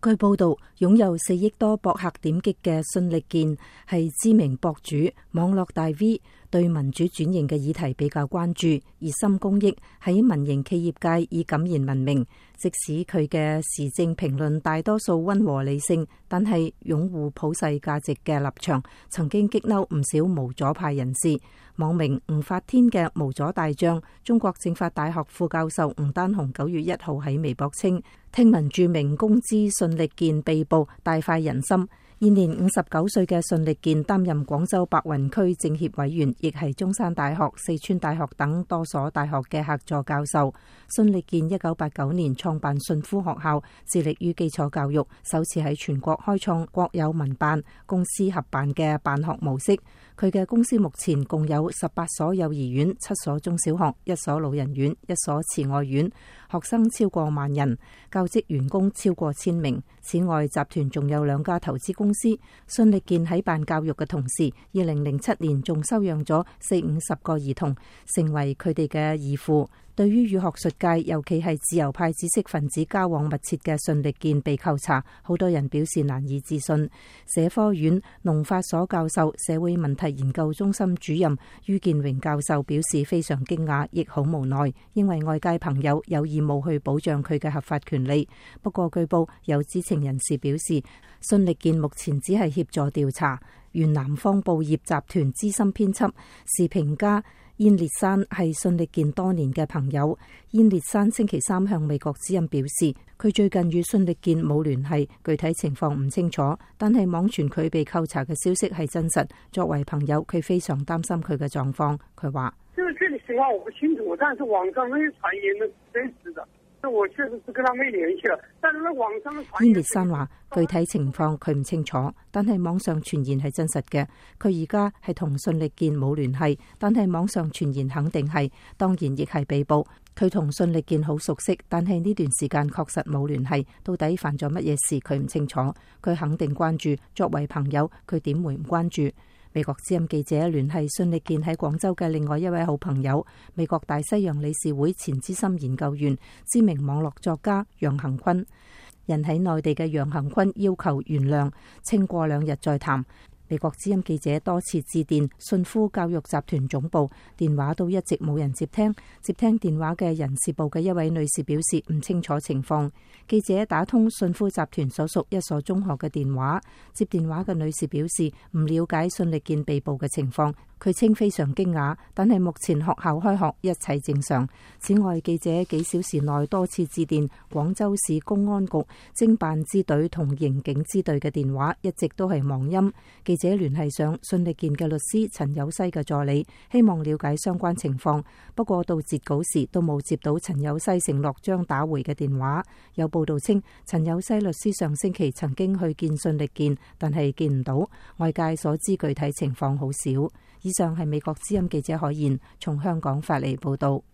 據報道，擁有4億多博客點擊嘅信力健係知名博主、網絡大 V， 對民主轉型嘅議題比較關注，熱心公益，喺民營企業界以敢言聞名。即使佢嘅時政評論大多數溫和理性，但係擁護普世價值嘅立場曾經激嬲唔少無左派人士。網名吳法天嘅無左大將，中國政法大學副教授吳丹雄9月1號喺微博稱，聽聞著名公知信力健被捕，大快人心。現年59歲嘅信力健擔任廣州白雲區政協委員，亦係中山大學、四川大學等多所大學嘅客座教授。信力健1989年創辦信夫學校，致力於基礎教育，首次喺全國開創國有民辦、公私合辦嘅辦學模式。佢嘅公司目前共有18所幼兒園、7所中小學、1所老人院、1所慈愛院，學生超過1萬人，教職員工超過1000名。此外，集團仲有2家投資公司。信力健喺辦教育嘅同時，2007年仲收養咗40-50個兒童，成為佢哋嘅義父。對於與學術界，尤其係自由派知識分子交往密切嘅信力健被扣查，好多人表示難以置信。社科院農法所教授、社會問題研究中心主任于建榮教授表示非常驚訝，亦好無奈，因為外界朋友有義務去保障佢嘅合法權利。不過據報有知情人士表示，信力健目前只係協助調查。原南方報業集團資深編輯、時評家燕烈山係信力健多年嘅朋友。燕烈山星期3向美國之音表示，佢最近與信力健冇聯繫，具體情況唔清楚，但係網傳佢被扣查嘅消息係真實。作為朋友，佢非常擔心佢嘅狀況。佢話： 這個具體情況我不清楚，但是網上那些傳言呢真實的。我確實是跟他沒聯繫了，但是網上的傳言。燕烈山話：具體情況佢唔清楚，但係網上傳言係真實嘅。佢而家係同信力健冇聯繫，但係網上傳言肯定係，當然亦係被捕。佢同信力健好熟悉，但係呢段時間確實冇聯繫。到底犯咗乜嘢事，佢唔清楚。佢肯定關注，作為朋友，佢點會唔關注？美國之音記者聯繫信力健喺廣州嘅另外一位好朋友，美國大西洋理事會前資深研究員、知名網絡作家楊恆坤。人喺內地嘅楊恆坤要求原諒，稱過2日再談。美國之音記者多次致電信夫教育集團總部，電話都一直冇人接聽。接聽電話嘅人事部嘅一位女士表示唔清楚情況。記者打通信夫集團所屬1所中學嘅電話，接電話嘅女士表示唔了解信力健被捕嘅情況。佢稱非常驚訝，但係目前學校開學，一切正常。此外，記者幾小時內多次致電廣州市公安局偵辦支隊同刑警支隊嘅電話，一直都係忙音。記者聯繫上信力健嘅律師陳有西嘅助理，希望了解相關情況。不過到截稿時都冇接到陳有西承諾將打回嘅電話。有報道稱，陳有西律師上星期曾經去見信力健，但係見唔到。外界所知具體情況好少。以上係美國之音記者海燕從香港發嚟報道。